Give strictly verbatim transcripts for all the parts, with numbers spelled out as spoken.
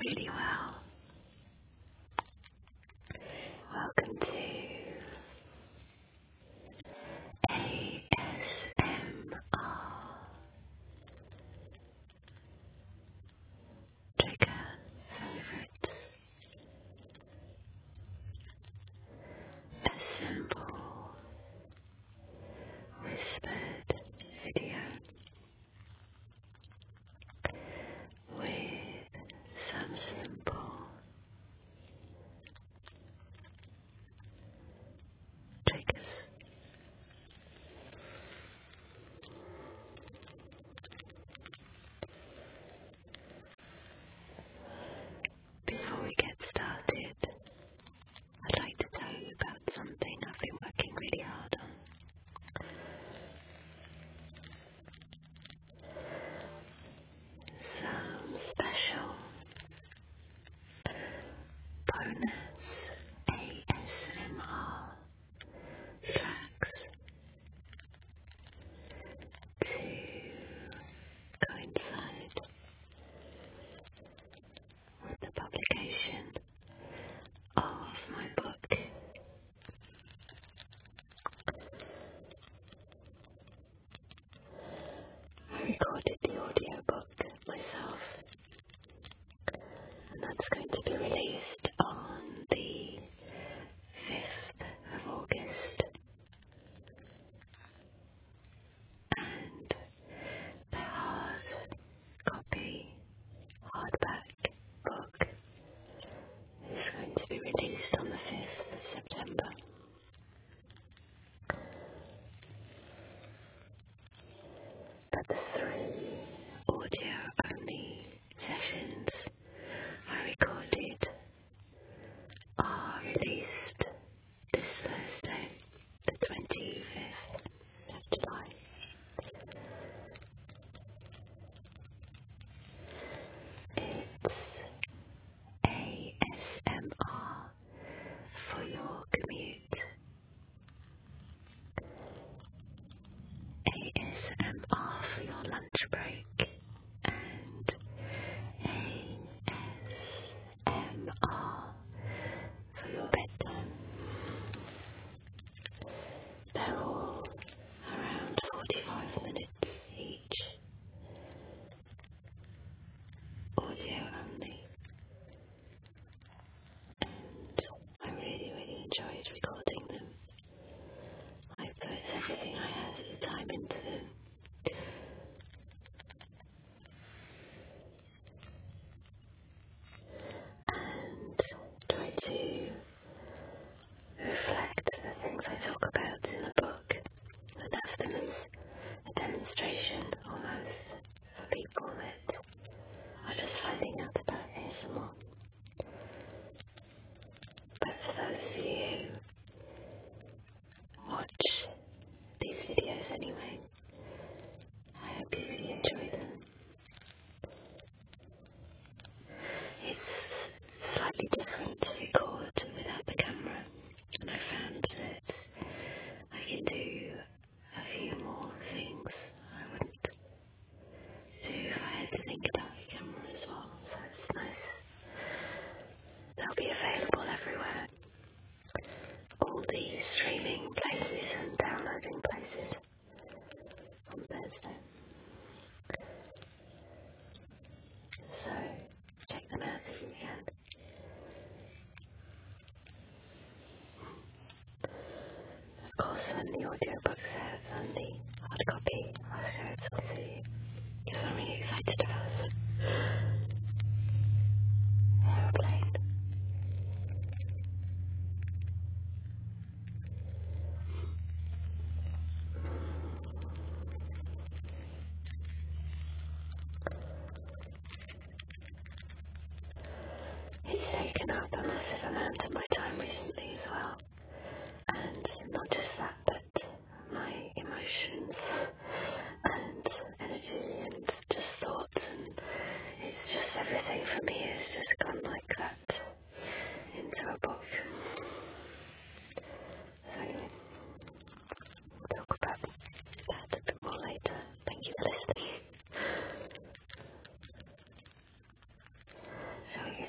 really well. Welcome to A S M R Trigger Favorites. A simple whispered video with some simple triggers. Before we get started, I'd like to tell you about something I've been working really hard on. Some special bonus A S M R tracks to coincide with the publication of my book. I recorded the audiobook myself, and that's going to be released on the fifth of August. And the hard copy, hardback book is going to be released on the fifth of September. But the three audio-only sessions I recorded are released this Thursday, the twenty-fifth of July. It's A S M R for your commute. A S M R for your lunch break, and A S M R for your bedtime. They're all around forty-five minutes each, audio only, and I really, really enjoyed recording them. I put everything I had at the time into them. And try to reflect the things I talk about in the book and have them as a demonstration almost for people that are just finding out about A S M R. But for those of you who watch these videos anyway, I hope you really enjoy them. It's slightly different to record without the camera, and I found that I can do a few more things I wouldn't do if I had to think about the camera as well, so it's nice. They'll be available everywhere, all the streaming places and downloading places on Thursday. So check them out if you can. Of course, when the audiobook's out and the hard copy, I'll show it all to you, because I'm really excited about it. Aeroplane. It's taken up a massive amount of my time recently as well. And not just that, but my emotions and energy and just thoughts, and it's just everything for me has just gone like that into a book. So anyway, we'll talk about that a bit more later. Thank you for listening. Shall we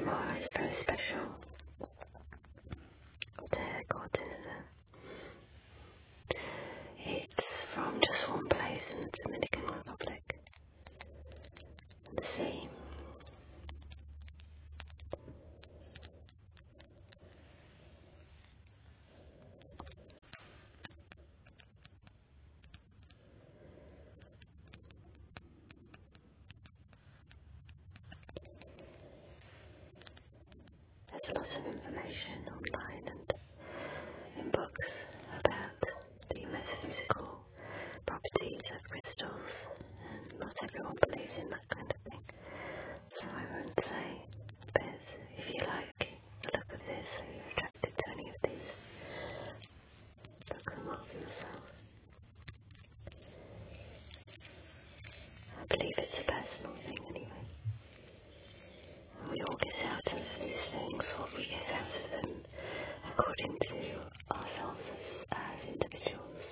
tomorrow is very special. They're Cortez. It's from just one place in the Dominican Republic. The sea. There's a lot of information online and in books about the metaphysical properties of crystals, and not everyone believes in that kind of thing, so I won't say. But if you like the look of this, or you're attracted to any of these, look them up for yourself. I believe it's a personal thing anyway. And we all get out of these things what we get out of them according to ourselves as, as individuals.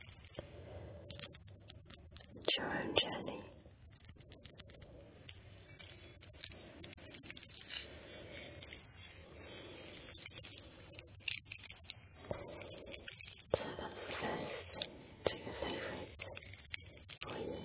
It's your own journey. So that's the first trigger favourite for you.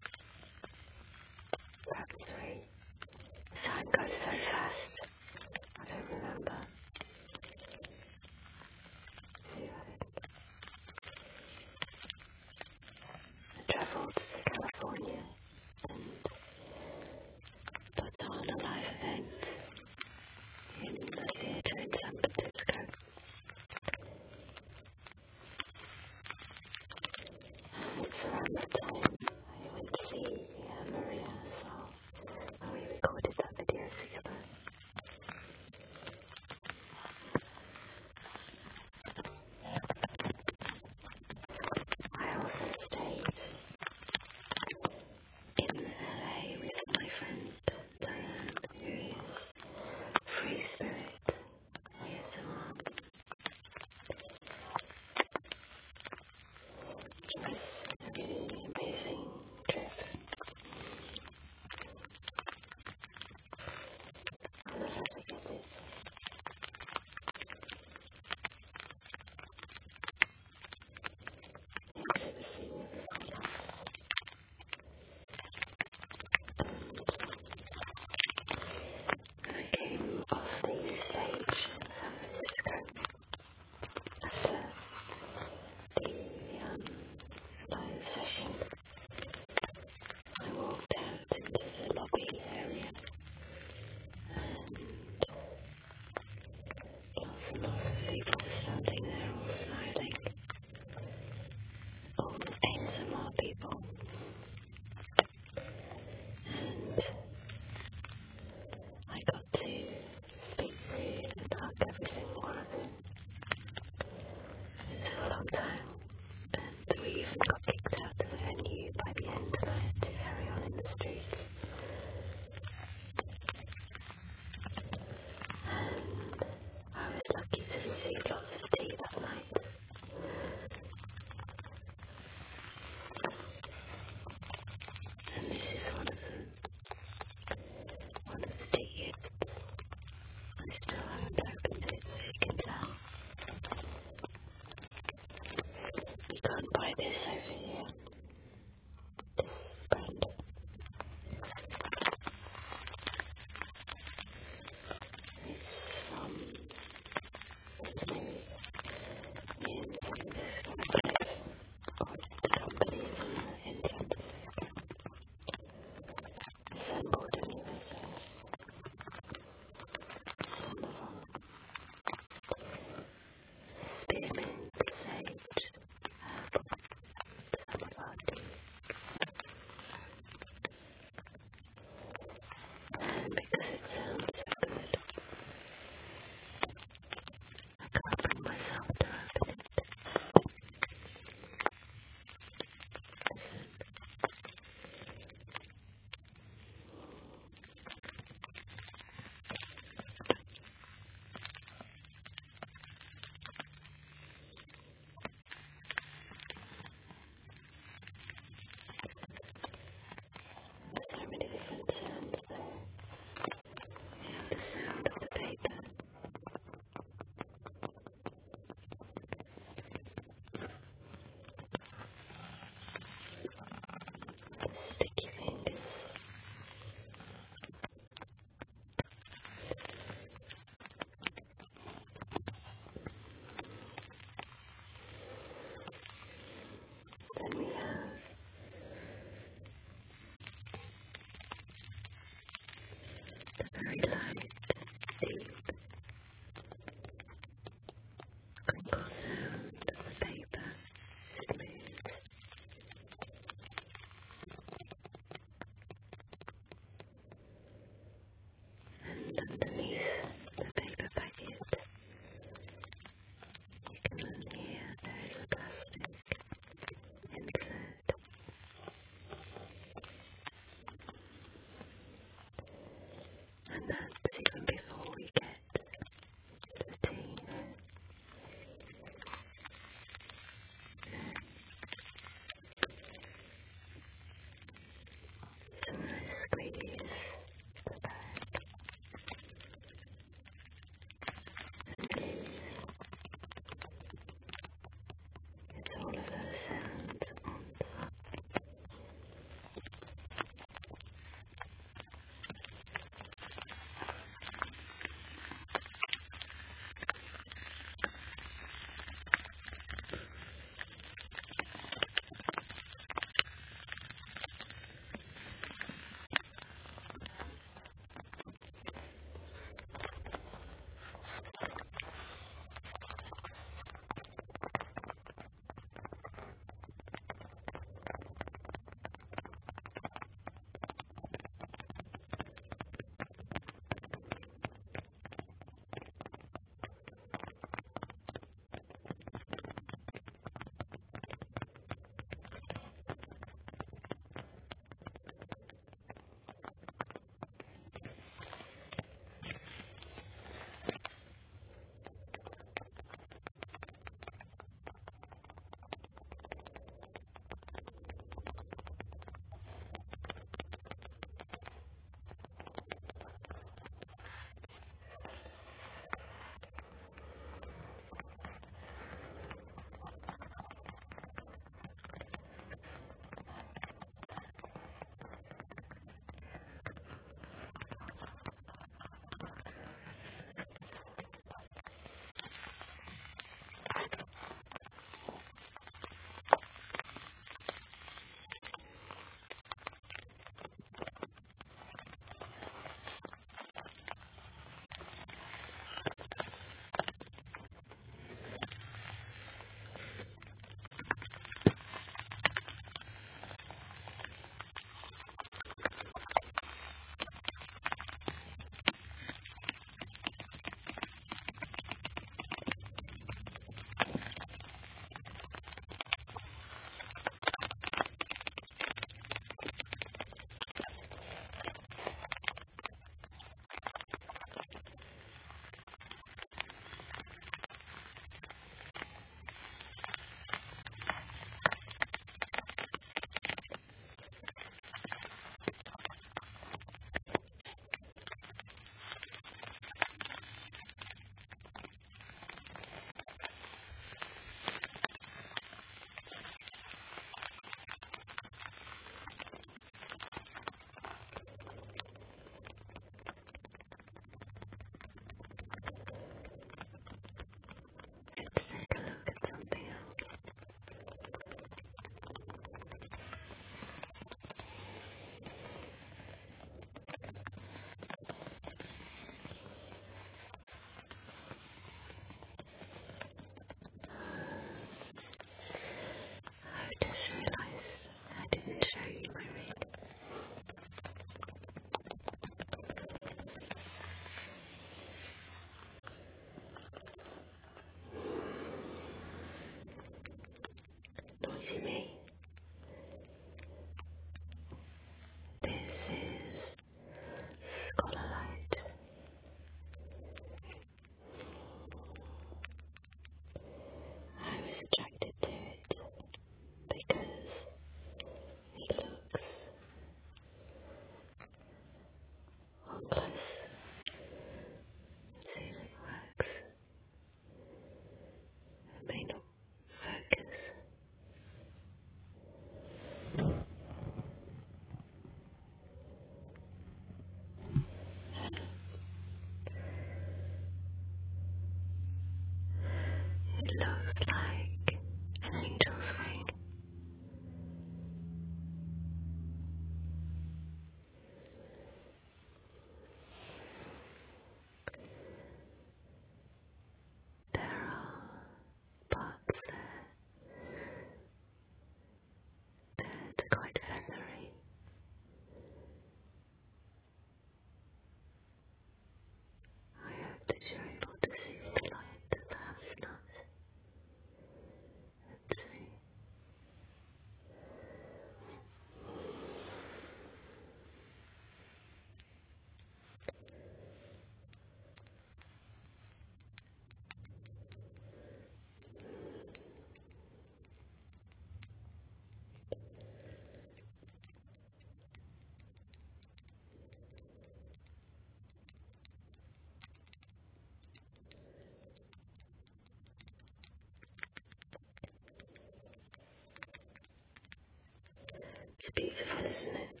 It's beautiful, isn't it?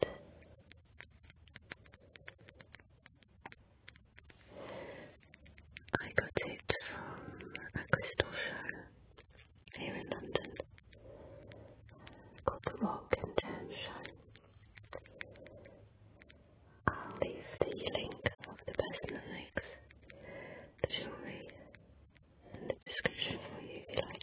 I got it from a crystal show here in London called the Walk and Turn Show. I'll leave the link of the person that makes the jewellery in the description for you if you like.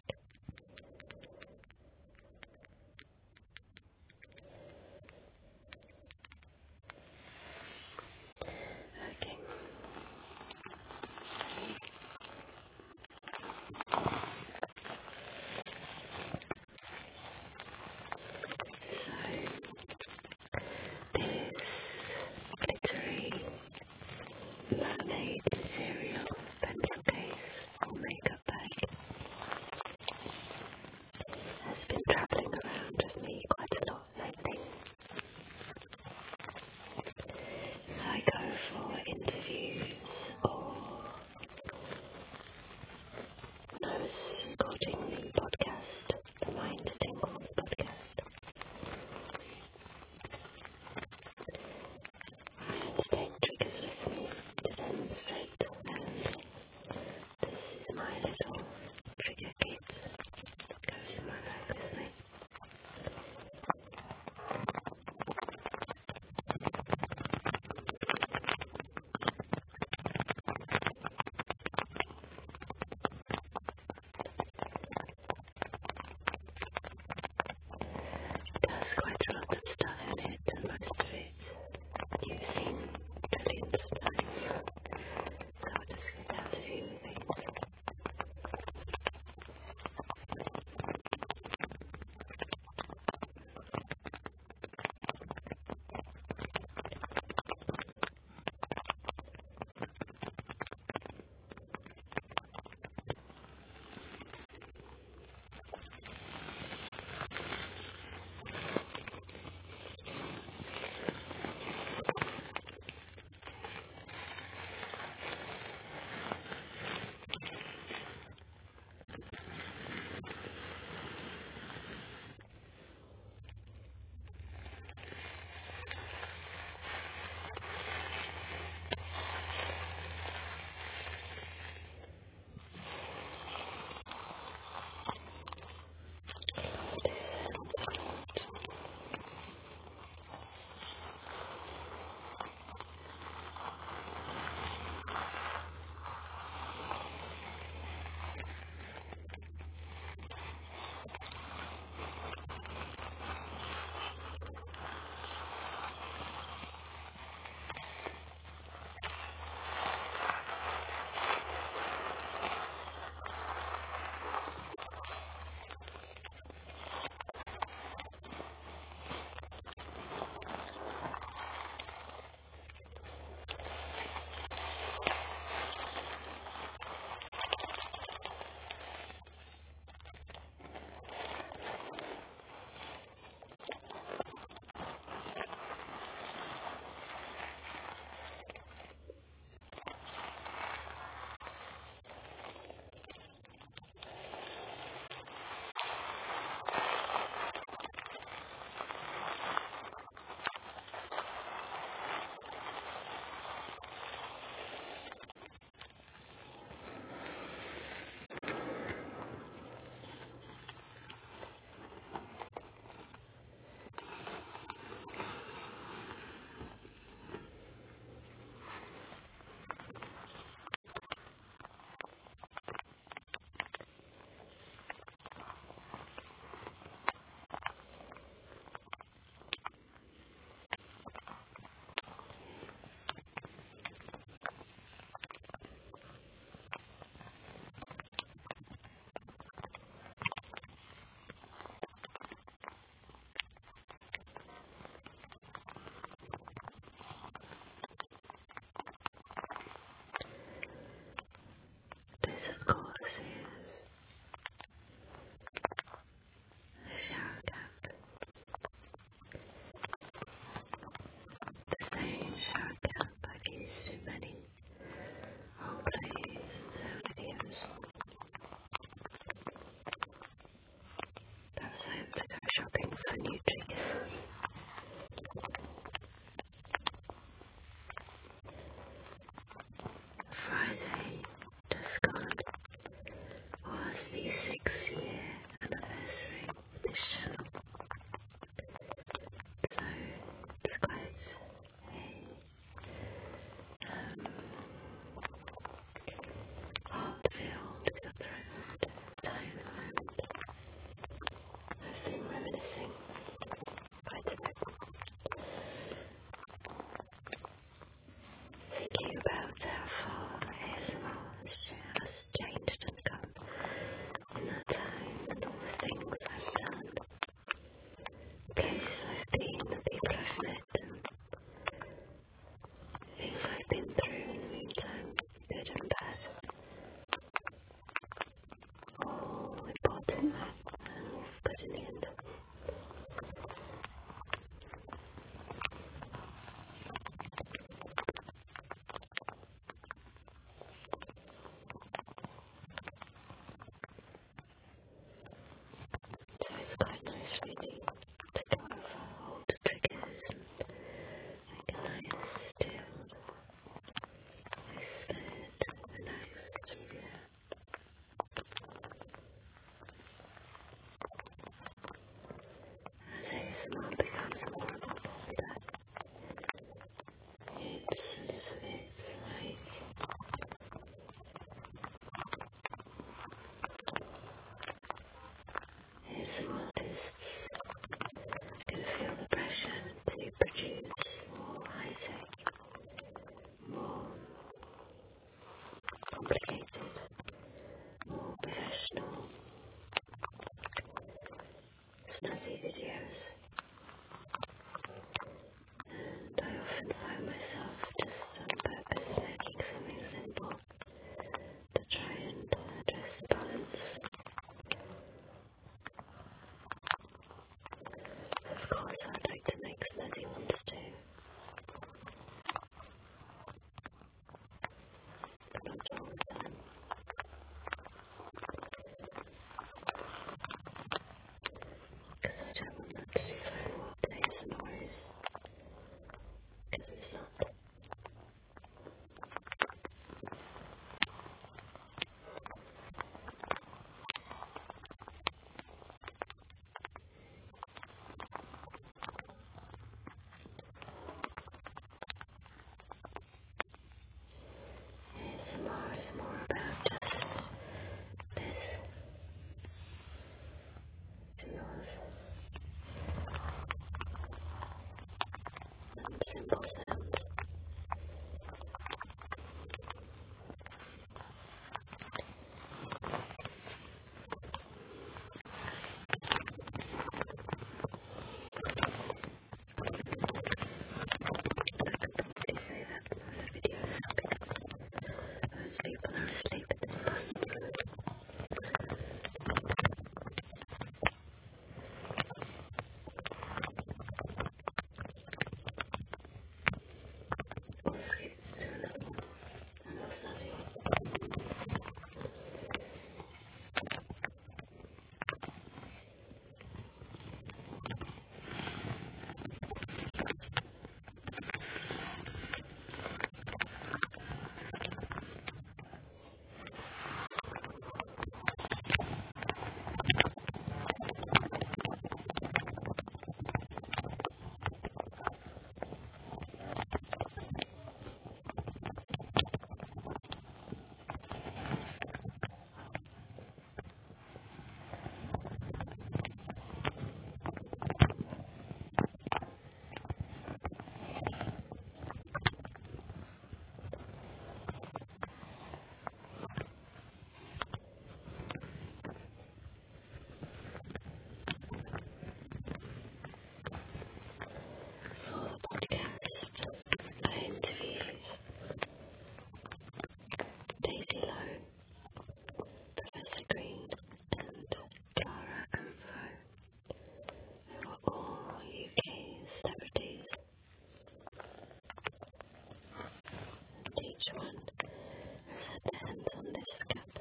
which one has had their hands on this cup.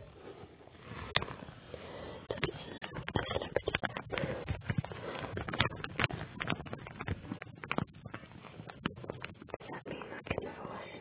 So it's a, a celebrity cup. Does that mean back and forth?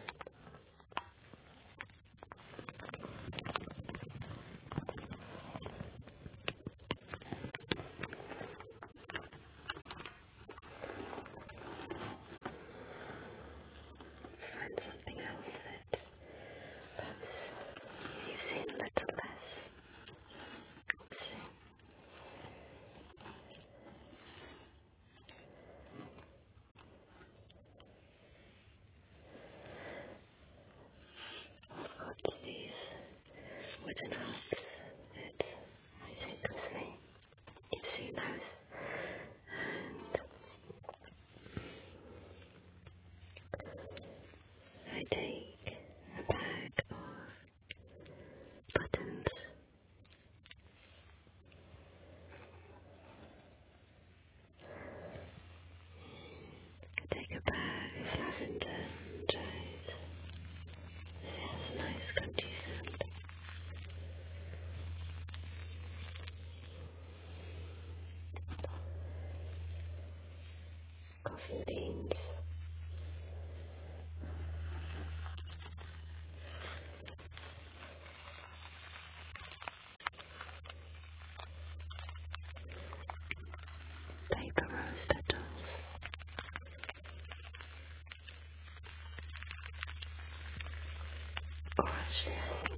Find something else that perhaps you've seen a little less. Oopsie. I've got these wooden hooks that I take with me. You've seen those. And I take a bag of buttons. I take a bag of lavender and rose. This has a nice crunchy sound. Coffee beans. Paper rose petals. Or actually I think